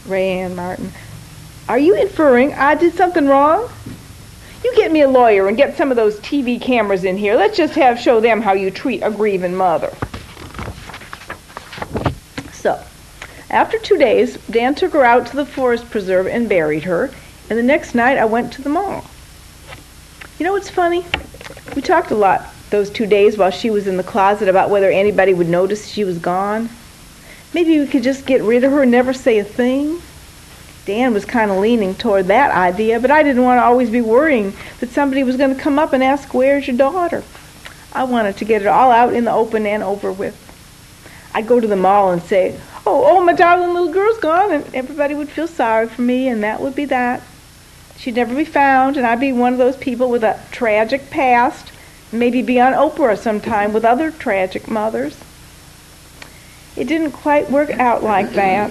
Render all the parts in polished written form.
Rayanne Martin. Are you inferring I did something wrong? You get me a lawyer and get some of those TV cameras in here. Let's just show them how you treat a grieving mother. So, after 2 days, Dan took her out to the forest preserve and buried her, and the next night I went to the mall. You know what's funny? We talked a lot those 2 days while she was in the closet about whether anybody would notice she was gone. Maybe we could just get rid of her and never say a thing. Dan was kind of leaning toward that idea, but I didn't want to always be worrying that somebody was going to come up and ask, "Where's your daughter?" I wanted to get it all out in the open and over with. I'd go to the mall and say, oh, my darling little girl's gone, and everybody would feel sorry for me, and that would be that. She'd never be found, and I'd be one of those people with a tragic past, maybe be on Oprah sometime with other tragic mothers. It didn't quite work out like that.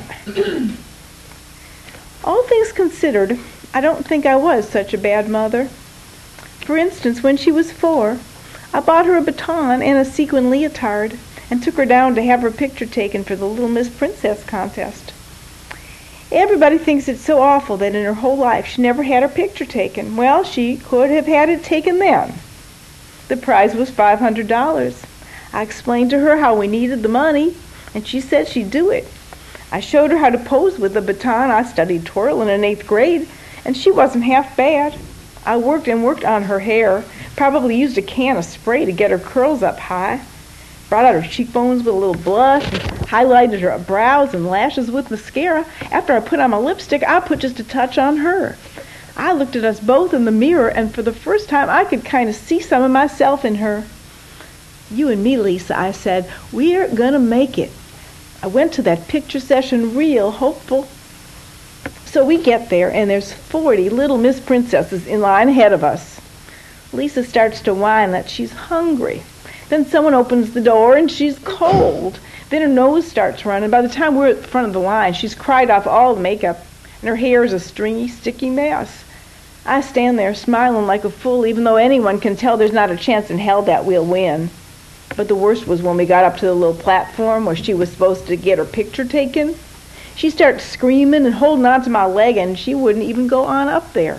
All things considered, I don't think I was such a bad mother. For instance, when she was 4, I bought her a baton and a sequin leotard and took her down to have her picture taken for the Little Miss Princess contest. Everybody thinks it's so awful that in her whole life she never had her picture taken. Well, she could have had it taken then. The prize was $500. I explained to her how we needed the money, and she said she'd do it. I showed her how to pose with the baton. I studied twirling in 8th grade, and she wasn't half bad. I worked and worked on her hair, probably used a can of spray to get her curls up high, brought out her cheekbones with a little blush, and highlighted her brows and lashes with mascara. After I put on my lipstick, I put just a touch on her. I looked at us both in the mirror, and for the first time I could kind of see some of myself in her. "You and me, Lisa," I said, "we're gonna make it." I went to that picture session real hopeful. So we get there, and there's 40 Little Miss Princesses in line ahead of us. Lisa starts to whine that she's hungry. Then someone opens the door, and she's cold. Then her nose starts running. By the time we're at the front of the line, she's cried off all the makeup, and her hair is a stringy, sticky mess. I stand there smiling like a fool, even though anyone can tell there's not a chance in hell that we'll win. But the worst was when we got up to the little platform where she was supposed to get her picture taken. She started screaming and holding on to my leg, and she wouldn't even go on up there.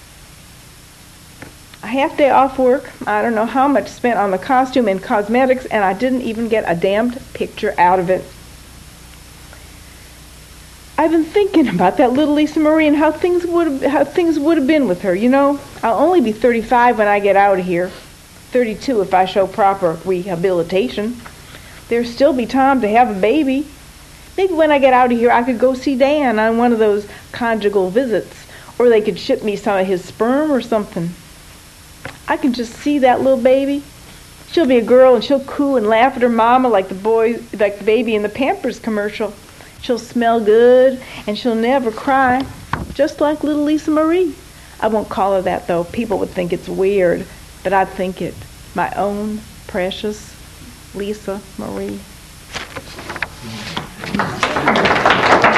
A half day off work, I don't know how much spent on the costume and cosmetics, and I didn't even get a damned picture out of it. I've been thinking about that little Lisa Marie and how things would have been with her. You know, I'll only be 35 when I get out of here. 32 if I show proper rehabilitation. There'll still be time to have a baby. Maybe when I get out of here I could go see Dan on one of those conjugal visits, or they could ship me some of his sperm or something. I can just see that little baby. She'll be a girl, and she'll coo and laugh at her mama like the baby in the Pampers commercial. She'll smell good, and she'll never cry, just like little Lisa Marie. I won't call her that, though. People would think it's weird, but I'd think it. My own precious Lisa Marie.